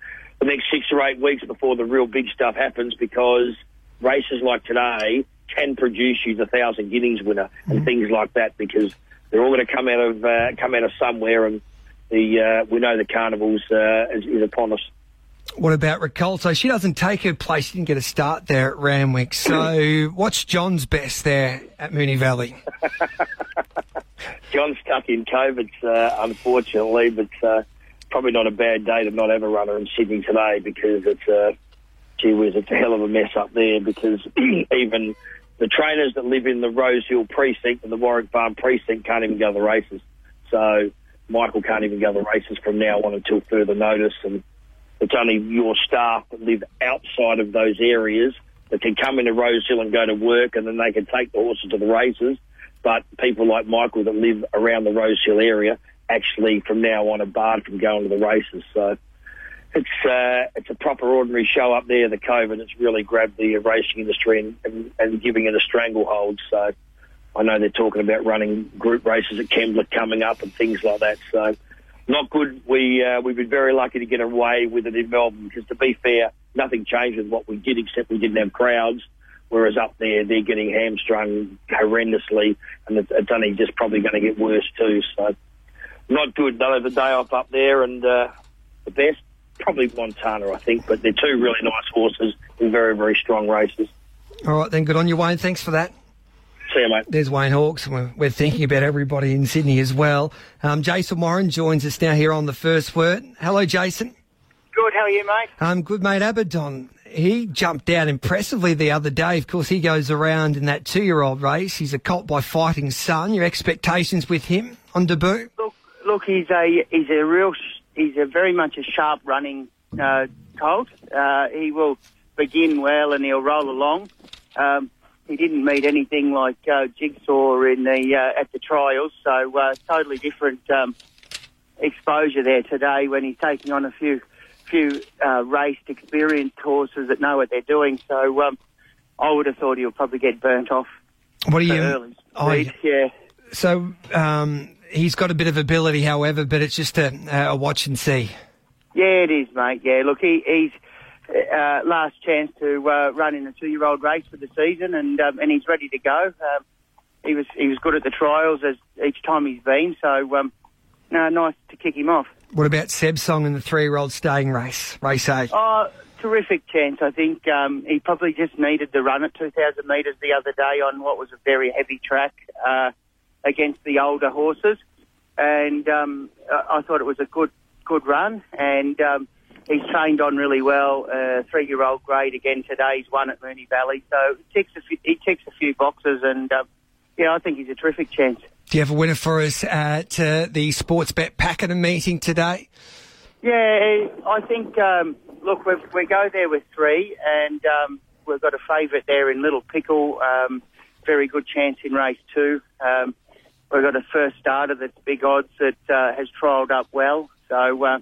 6 or 8 weeks before the real big stuff happens, because races like today can produce you the 1,000 guineas winner and things like that, because they're all going to come out of somewhere, and we know the carnival's is upon us. What about Ricolto? She doesn't take her place. She didn't get a start there at Randwick. So what's John's best there at Moonee Valley? John's stuck in COVID, unfortunately, but probably not a bad day to not have a runner in Sydney today, because it's a hell of a mess up there, because even the trainers that live in the Rosehill precinct and the Warwick Farm precinct can't even go to the races. So Michael can't even go to the races from now on until further notice, and it's only your staff that live outside of those areas that can come into Rosehill and go to work, and then they can take the horses to the races. But people like Michael that live around the Rosehill area actually from now on are barred from going to the races. So it's a proper ordinary show up there, the COVID. It's really grabbed the racing industry and giving it a stranglehold. So I know they're talking about running group races at Kembla coming up and things like that. So not good. We've been very lucky to get away with it in Melbourne, because, to be fair, nothing changed with what we did, except we didn't have crowds, whereas up there they're getting hamstrung horrendously, and it's only just probably going to get worse too. So not good. They'll have the day off up there, and the best, probably Montana, I think. But they're two really nice horses in very, very strong races. All right, then. Good on you, Wayne. Thanks for that. See you, mate. There's Wayne Hawkes. We're thinking about everybody in Sydney as well. Jason Warren joins us now here on The First Word. Hello, Jason. Good, how are you, mate? Good, mate. Abaddon, he jumped out impressively the other day. Of course, he goes around in that 2-year-old race. He's a colt by Fighting Sun. Your expectations with him on debut? Look, he's a very much a sharp running colt. He will begin well and he'll roll along. He didn't meet anything like Jigsaw in the at the trials, so totally different exposure there today when he's taking on a few raced, experienced horses that know what they're doing. So I would have thought he'll probably get burnt off. What do you? Early speed, yeah. So he's got a bit of ability, however, but it's just a watch and see. Yeah, it is, mate. Yeah, look, he's last chance to run in a 2-year-old race for the season, and he's ready to go. He was good at the trials as each time he's been, so nice to kick him off. What about Seb Song in the 3-year-old staying race, race 8? Oh, terrific chance. I think he probably just needed the run at 2,000 metres the other day on what was a very heavy track against the older horses, and I thought it was a good run, and he's trained on really well. 3-year-old grade again today. He's won at Moonee Valley, so he ticks a few boxes, and I think he's a terrific chance. Do you have a winner for us at the Sportsbet Pakenham meeting today? Yeah, I think, look, we go there with 3, and we've got a favourite there in Little Pickle. Very good chance in race 2. We've got a first starter that's big odds that has trialled up well. So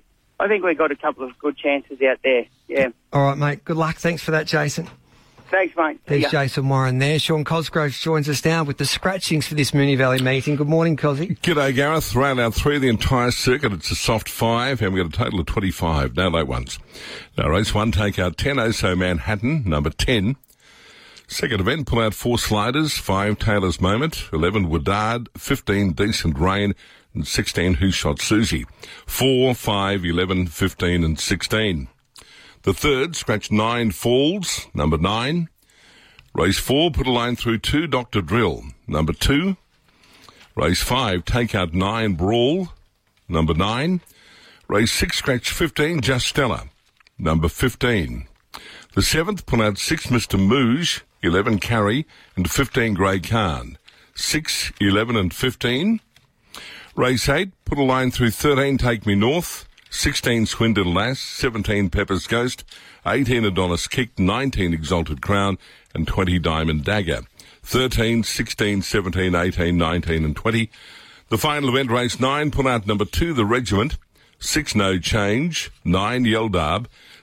I think we've got a couple of good chances out there, yeah. All right, mate. Good luck. Thanks for that, Jason. Thanks, mate. There's Jason Warren there. Sean Cosgrove joins us now with the scratchings for this Moonee Valley meeting. Good morning, Cosy. G'day, Gareth. Round out 3 of the entire circuit. It's a soft 5, and we've got a total of 25. No late ones. Now, race 1, take out 10 Oso Manhattan, number 10. Second event, pull out 4 Sliders, 5 Taylor's Moment, 11 Woodard, 15 Decent Rain, and 16 Who Shot Susie. 4, 5, 11, 15, and 16. The third, scratch 9 Falls, number 9. Race 4, put a line through 2 Dr. Drill, number 2. Race 5, take out 9 Brawl, number 9. Race 6, scratch 15 Just Stella, number 15. The 7th, pull out 6 Mr. Mooge, 11 Carry, and 15 Grey Khan. 6, 11, and 15. Race 8, put a line through 13 Take Me North, 16 Swindon Lass, 17 Pepper's Ghost, 18 Adonis Kick, 19 Exalted Crown, and 20 Diamond Dagger. 13, 16, 17, 18, 19, and 20. The final event, race 9, pull out number 2, The Regiment, 6 No Change, 9 Yeldab,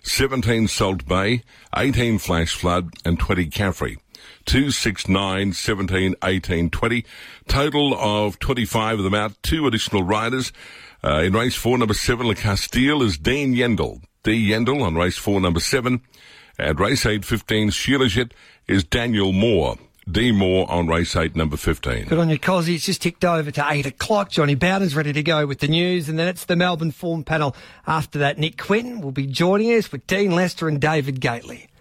17 Salt Bay, 18 Flash Flood, and 20 Caffrey. 2, 6, 9, 17, 18, 20. Total of 25 of them out. 2 additional riders. In race 4, number 7, Le Castile is Dean Yendel. D. Yendel on race 4, number 7. At race 8, 15, Shilajit is Daniel Moore. D. Moore on race 8, number 15. Good on you, Cosy. It's just ticked over to 8 o'clock. Johnny Bowden's ready to go with the news, and then it's the Melbourne Form panel. After that, Nick Quinton will be joining us with Dean Lester and David Gately.